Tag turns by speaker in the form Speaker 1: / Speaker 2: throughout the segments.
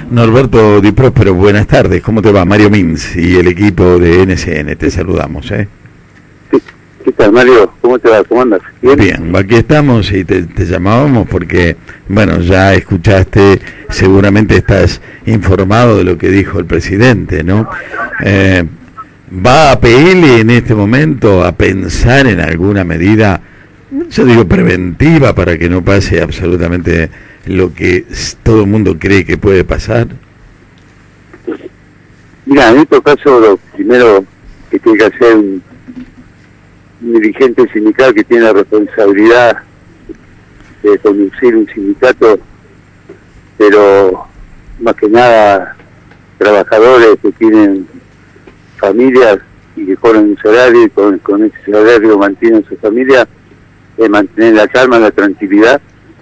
Speaker 1: Norberto Di Próspero, buenas tardes, ¿cómo te va? Mario Mins y el equipo de NSN, te saludamos, ¿eh?
Speaker 2: Sí. ¿Qué tal, Mario? ¿Cómo te va? ¿Cómo andas?
Speaker 1: Bien, aquí estamos y te llamábamos porque, bueno, ya escuchaste, seguramente estás informado de lo que dijo el presidente, ¿no? ¿Va a PL en este momento a pensar en alguna medida, yo digo preventiva, para que no pase absolutamente lo que todo el mundo cree que puede pasar?
Speaker 2: Mira, en este caso lo primero que tiene que hacer un dirigente sindical que tiene la responsabilidad de conducir un sindicato, pero más que nada trabajadores que tienen familias y que cobran un salario y con ese salario mantienen su familia, es mantener la calma, la tranquilidad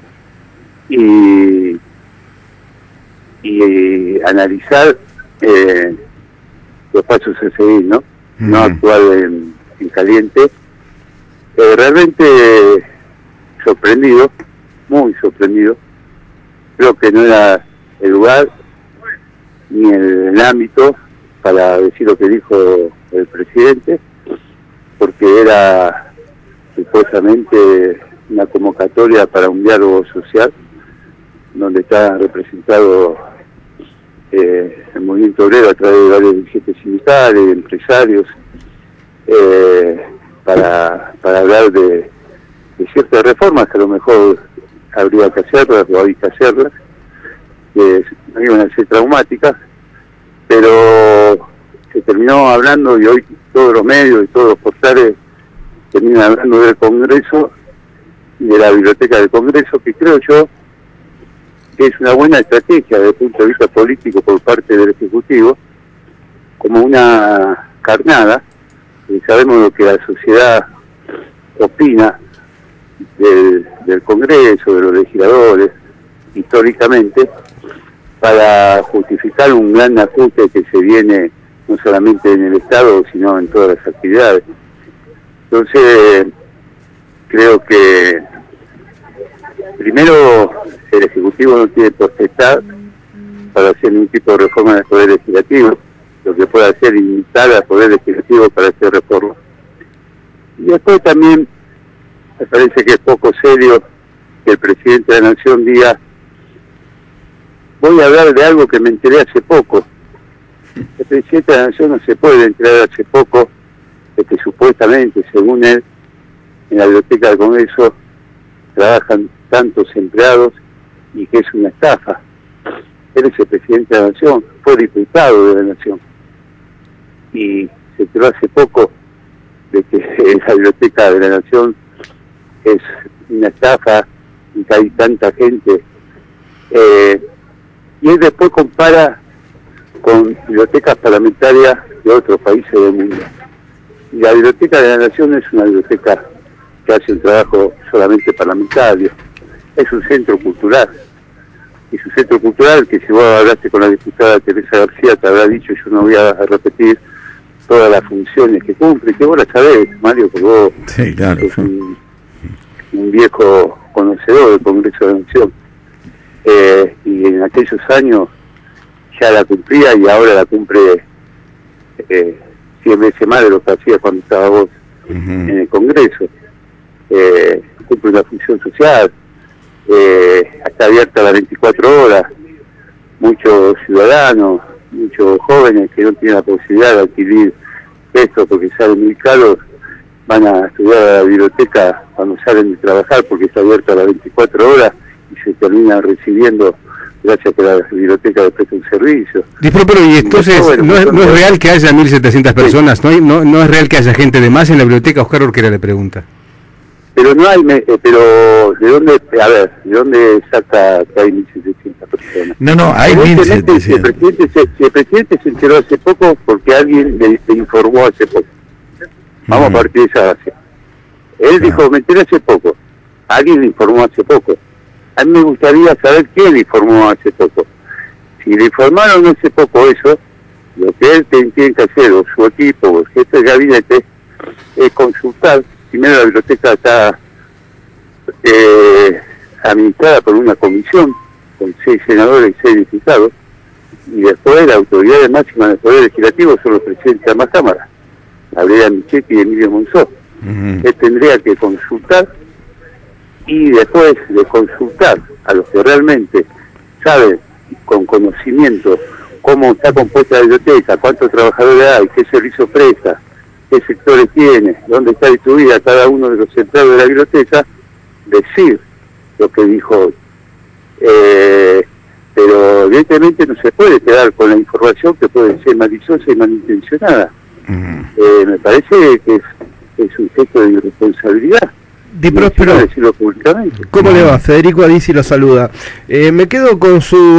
Speaker 2: y analizar los pasos a seguir, ¿no? No actuar en caliente. Realmente sorprendido, muy sorprendido. Creo que no era el lugar ni el ámbito para decir lo que dijo el presidente, porque era supuestamente una convocatoria para un diálogo social donde está representado el movimiento obrero a través de varios dirigentes sindicales, empresarios, para hablar de ciertas reformas que a lo mejor habría que hacerlas o hay que hacerlas, que no iban a ser traumáticas, pero se terminó hablando, y hoy todos los medios y todos los portales terminan hablando del Congreso y de la biblioteca del Congreso, que creo yo que es una buena estrategia desde el punto de vista político por parte del Ejecutivo, como una carnada, y sabemos lo que la sociedad opina del Congreso, de los legisladores, históricamente, para justificar un gran ajuste que se viene no solamente en el Estado, sino en todas las actividades. Entonces, creo que primero el Ejecutivo no tiene potestad para hacer ningún tipo de reforma del Poder Legislativo. Lo que puede hacer es invitar al Poder Legislativo para hacer reforma. Y después también me parece que es poco serio que el presidente de la Nación diga: voy a hablar de algo que me enteré hace poco. El presidente de la Nación no se puede enterar hace poco de que supuestamente, según él, en la biblioteca del Congreso trabajan tantos empleados y que es una estafa. Él es el presidente de la Nación, fue diputado de la Nación, y se enteró hace poco de que la biblioteca de la Nación es una estafa y que hay tanta gente. Y él después compara con bibliotecas parlamentarias de otros países del mundo. Y la biblioteca de la Nación es una biblioteca que hace un trabajo solamente parlamentario, es un centro cultural. Y su centro cultural, que si vos hablaste con la diputada Teresa García, te habrá dicho, yo no voy a repetir todas las funciones que cumple, que vos las sabés, Mario, porque vos
Speaker 1: sí, claro,
Speaker 2: sos un viejo conocedor del Congreso de la Nación. Y en aquellos años ya la cumplía y ahora la cumple 100 veces más de lo que hacía cuando estaba vos en el Congreso. Cumple una función social, está abierta a las 24 horas, muchos ciudadanos, muchos jóvenes que no tienen la posibilidad de adquirir esto porque salen muy caros, van a estudiar a la biblioteca cuando salen de trabajar porque está abierta a las 24 horas y se terminan recibiendo gracias a que la biblioteca le presta un servicio.
Speaker 3: Pero y entonces, ¿no es real que haya 1.700 personas? Sí. ¿No es real que haya gente de más en la biblioteca? Oscar Orquera le pregunta.
Speaker 2: Pero no hay, pero ¿de dónde, ¿de dónde saca que hay 1.700 personas?
Speaker 1: No, hay 1.700.
Speaker 2: Si el presidente se enteró hace poco porque alguien le informó hace poco. Vamos a partir de esa base. Él dijo, me enteré hace poco. Alguien le informó hace poco. A mí me gustaría saber quién le informó hace poco. Si le informaron hace poco eso, lo que él tiene que hacer, o su equipo, o el jefe de gabinete, es consultar. Primero, la biblioteca está administrada por una comisión con 6 senadores y 6 diputados, y después la autoridad máxima del Poder Legislativo son los presidentes de ambas cámaras, Gabriela Michetti y Emilio Monzó. Él tendría que consultar, y después de consultar a los que realmente saben con conocimiento cómo está compuesta la biblioteca, cuántos trabajadores hay, qué servicio presta, qué sectores tiene, dónde está distribuida cada uno de los empleados de la biblioteca, decir lo que dijo hoy. Pero evidentemente no se puede quedar con la información que puede ser maliciosa y malintencionada. Me parece que es un gesto de irresponsabilidad.
Speaker 4: Di Próspero,
Speaker 2: decirlo públicamente.
Speaker 4: ¿Cómo le va? Federico Adisi lo saluda. Me quedo con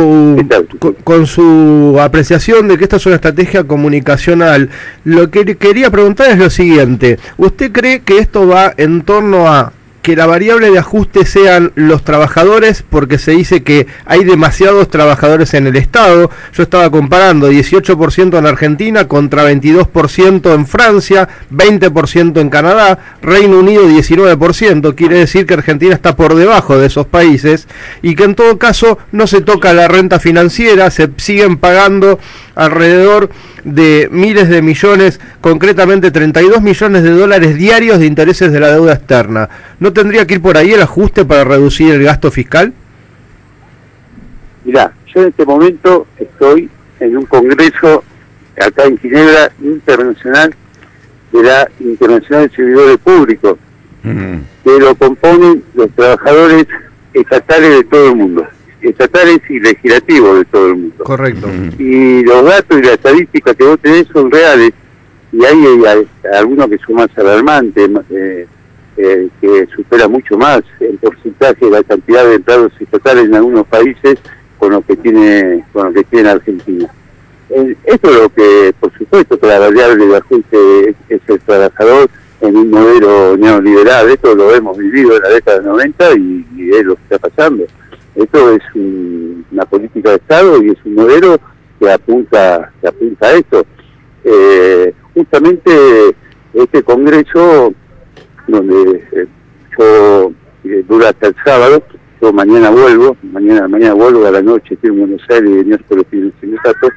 Speaker 4: su apreciación de que esta es una estrategia comunicacional. Lo que quería preguntar es lo siguiente. ¿Usted cree que esto va en torno a que la variable de ajuste sean los trabajadores, porque se dice que hay demasiados trabajadores en el Estado? Yo estaba comparando 18% en Argentina contra 22% en Francia, 20% en Canadá, Reino Unido 19%, quiere decir que Argentina está por debajo de esos países, y que en todo caso no se toca la renta financiera, se siguen pagando alrededor de miles de millones, concretamente 32 millones de dólares diarios de intereses de la deuda externa. ¿No tendría que ir por ahí el ajuste para reducir el gasto fiscal?
Speaker 2: Mirá, yo en este momento estoy en un congreso acá en Ginebra internacional de la Internacional de Servidores Públicos, que lo componen los trabajadores estatales de todo el mundo, estatales y legislativos de todo el mundo.
Speaker 4: Correcto.
Speaker 2: Y los datos y las estadísticas que vos tenés son reales, y hay algunos que son más alarmantes, que supera mucho más el porcentaje, la cantidad de empleados estatales en algunos países con lo que tiene Argentina. Esto es lo que, por supuesto, que la variable de ajuste es el trabajador en un modelo neoliberal. Esto lo hemos vivido en la década del 90 y es lo que está pasando. Esto es una política de Estado y es un modelo que apunta a esto. Justamente este congreso, donde yo dura hasta el sábado, yo mañana vuelvo a la noche, estoy en Buenos Aires y el miércoles estoy en el sindicato,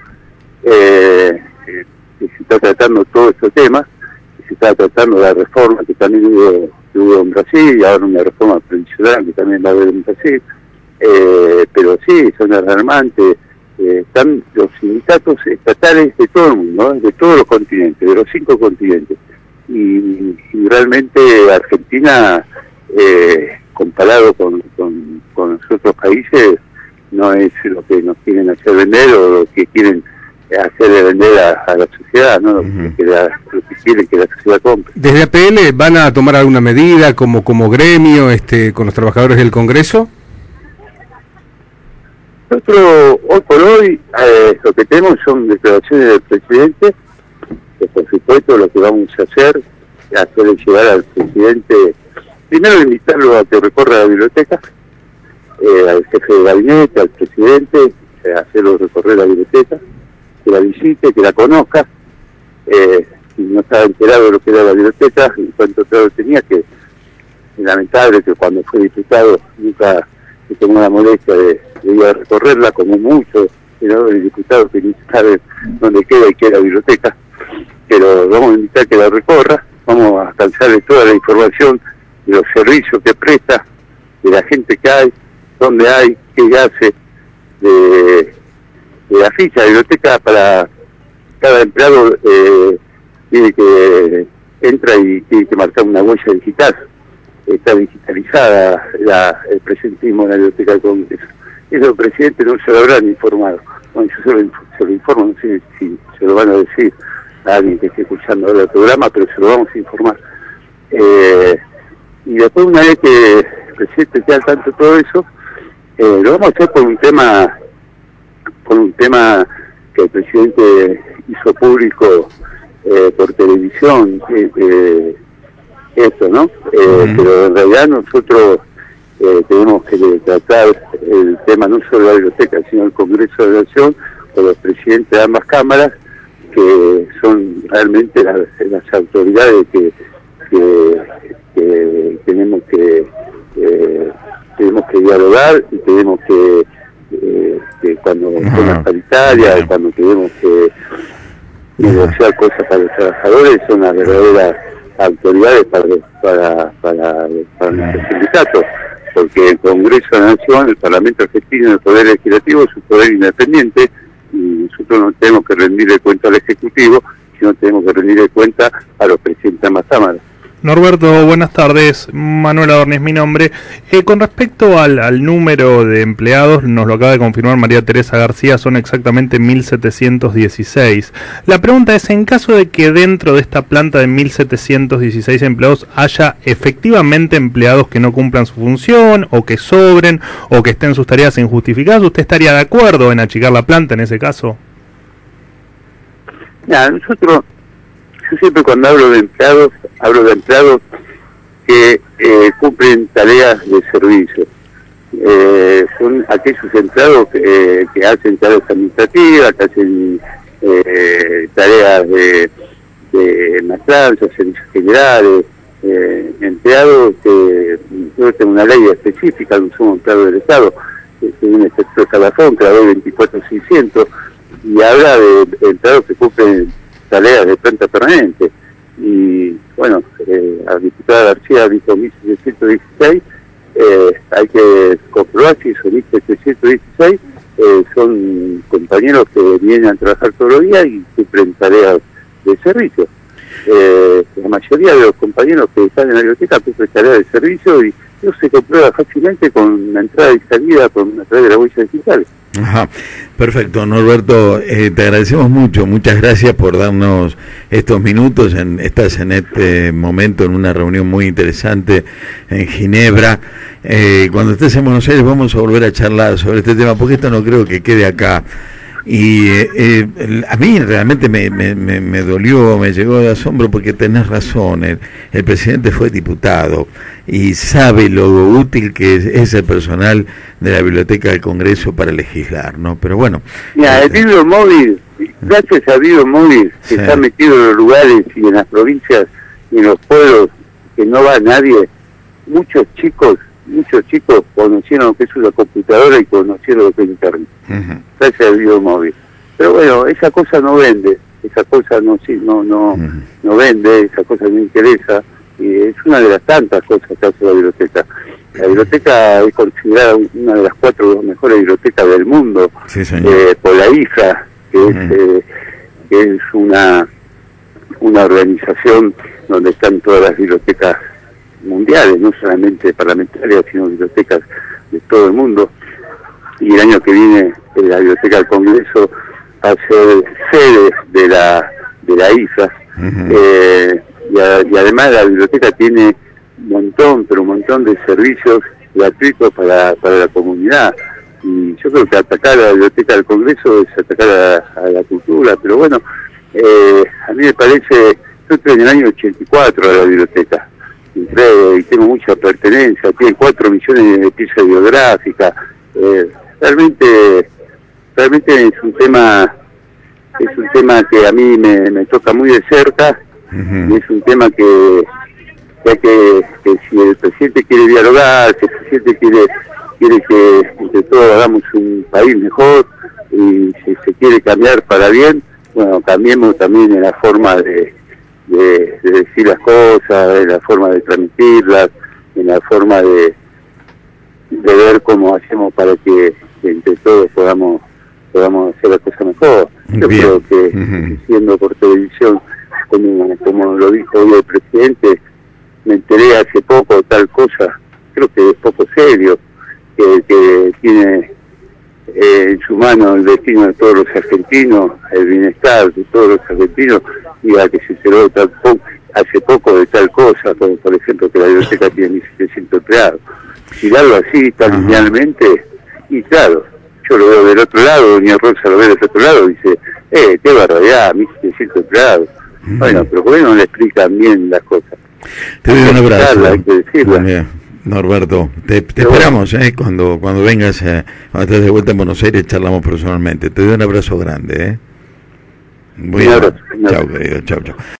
Speaker 2: se está tratando todo este tema, se está tratando la reforma que también hubo en Brasil, y ahora una reforma previsional que también va a haber en Brasil, pero sí, son alarmantes. Están los sindicatos estatales de todo el mundo, de todos los continentes, de los 5 continentes, y realmente Argentina, comparado con los otros países, no es lo que nos quieren hacer vender o lo que quieren hacerle vender a la sociedad, ¿no? Lo que quieren que la sociedad compre.
Speaker 3: ¿Desde APL van a tomar alguna medida como gremio con los trabajadores del Congreso?
Speaker 2: Nosotros, hoy por hoy, lo que tenemos son declaraciones del presidente, que por supuesto lo que vamos a hacer es hacerle llegar al presidente, primero invitarlo a que recorra la biblioteca, al jefe de gabinete, al presidente, hacerlo recorrer la biblioteca, que la visite, que la conozca, si no estaba enterado de lo que era la biblioteca, en cuanto claro tenía, que es lamentable que cuando fue diputado nunca se tomó la molestia de ir a recorrerla, como muchos senadores y diputados que ni saben dónde queda y qué es la biblioteca, pero vamos a invitar que la recorra, vamos a alcanzarle toda la información de los servicios que presta, de la gente que hay, dónde hay, qué hace, de la ficha de biblioteca. Para cada empleado tiene que entra y tiene que marcar una huella digital. Está digitalizada el presentismo de la biblioteca del Congreso. Eso el presidente no se lo habrán informado. Bueno, yo se lo informo, no sé si se lo van a decir a alguien que esté escuchando ahora el programa, pero se lo vamos a informar. Y después, una vez que el presidente esté al tanto de todo eso, lo vamos a hacer por un tema que el presidente hizo público por televisión, esto, ¿no? Pero en realidad nosotros tenemos que tratar el tema no solo de la biblioteca, sino el Congreso de la Nación, con los presidentes de ambas cámaras, que son realmente las autoridades que tenemos que dialogar y tenemos que cuando son las paritarias, cuando tenemos que negociar cosas para los trabajadores, son las verdaderas autoridades para nuestros sindicatos, porque el Congreso de la Nación, el Parlamento Argentino, el Poder Legislativo es un poder independiente, y nosotros no tenemos que rendirle cuenta al Ejecutivo, sino tenemos que rendirle cuenta a los presidentes de ambas cámaras.
Speaker 5: Norberto, buenas tardes. Manuel Adorni es mi nombre. Con respecto al número de empleados, nos lo acaba de confirmar María Teresa García, son exactamente 1.716. La pregunta es, en caso de que dentro de esta planta de 1.716 empleados haya efectivamente empleados que no cumplan su función, o que sobren, o que estén sus tareas injustificadas, ¿usted estaría de acuerdo en achicar la planta en ese caso?
Speaker 2: Yo siempre cuando hablo de empleados que cumplen tareas de servicio. Son aquellos empleados que hacen tareas administrativas, que hacen tareas de maestranza, servicios generales, empleados que yo tengo una ley específica, no somos empleados del Estado, es un excepto calafón, que la ley 24.600, y habla de empleados que cumplen tareas de planta permanente. Y bueno, la diputada García dijo 1.716, hay que comprobar si son 1.716, son compañeros que vienen a trabajar todos los días y cumplen tareas de servicio. La mayoría de los compañeros que están en la biblioteca cumplen tareas de servicio, y eso se comprueba fácilmente con la entrada y salida a través de las huellas digitales.
Speaker 1: Ajá, perfecto, Norberto, te agradecemos mucho, muchas gracias por darnos estos minutos. Estás en este momento en una reunión muy interesante en Ginebra. Cuando estés en Buenos Aires vamos a volver a charlar sobre este tema, porque esto no creo que quede acá. Y a mí realmente me dolió, me llegó de asombro, porque tenés razón, el presidente fue diputado y sabe lo útil que es el personal de la Biblioteca del Congreso para legislar, ¿no? Pero bueno.
Speaker 2: Mira, el video móvil, gracias al video móvil que está metido en los lugares y en las provincias y en los pueblos que no va nadie, muchos chicos conocieron lo que es una computadora y conocieron lo que es internet. Gracias al video móvil. Pero bueno, esa cosa no vende, esa cosa no vende, esa cosa no interesa, y es una de las tantas cosas que hace la biblioteca. La biblioteca es considerada una de las 4 mejores bibliotecas del mundo, por la IFA, que es una organización donde están todas las bibliotecas mundiales, no solamente parlamentarias, sino bibliotecas de todo el mundo. Y el año que viene la Biblioteca del Congreso va a ser sede de la IFA. Y además la biblioteca tiene un montón de servicios gratuitos para la comunidad. Y yo creo que atacar a la Biblioteca del Congreso es atacar a la cultura. Pero bueno, a mí me parece, yo entré en el año 84 a la biblioteca, y tengo mucha pertenencia, tiene 4 millones de piezas biográficas. Realmente es un tema que a mí me toca muy de cerca, y es un tema que si el presidente quiere dialogar, si el presidente quiere que entre todos hagamos un país mejor, y si se quiere cambiar para bien, bueno, cambiemos también en la forma de decir las cosas, en la forma de transmitirlas, en la forma de ver cómo hacemos para que entre todos podamos hacer las cosas mejor. Yo creo que siendo por televisión, como lo dijo hoy el presidente, me enteré hace poco tal cosa, creo que es poco serio, que tiene en su mano el destino de todos los argentinos, el bienestar de todos los argentinos, y a que se enteró hace poco de tal cosa, como por ejemplo que la biblioteca tiene 1.700 empleados. Mirarlo así tan linealmente, y claro, yo lo veo del otro lado, doña Rosa lo ve del otro lado, y dice, qué barbaridad, 1.700 empleados. Bueno, pero ¿por qué no le explican bien las cosas?
Speaker 1: Te doy un abrazo.
Speaker 2: Hay que decirla.
Speaker 1: Norberto, te esperamos, cuando vengas, cuando estés de vuelta en Buenos Aires, charlamos personalmente. Te doy un abrazo grande,
Speaker 2: Un abrazo.
Speaker 1: Chao, querido, chao.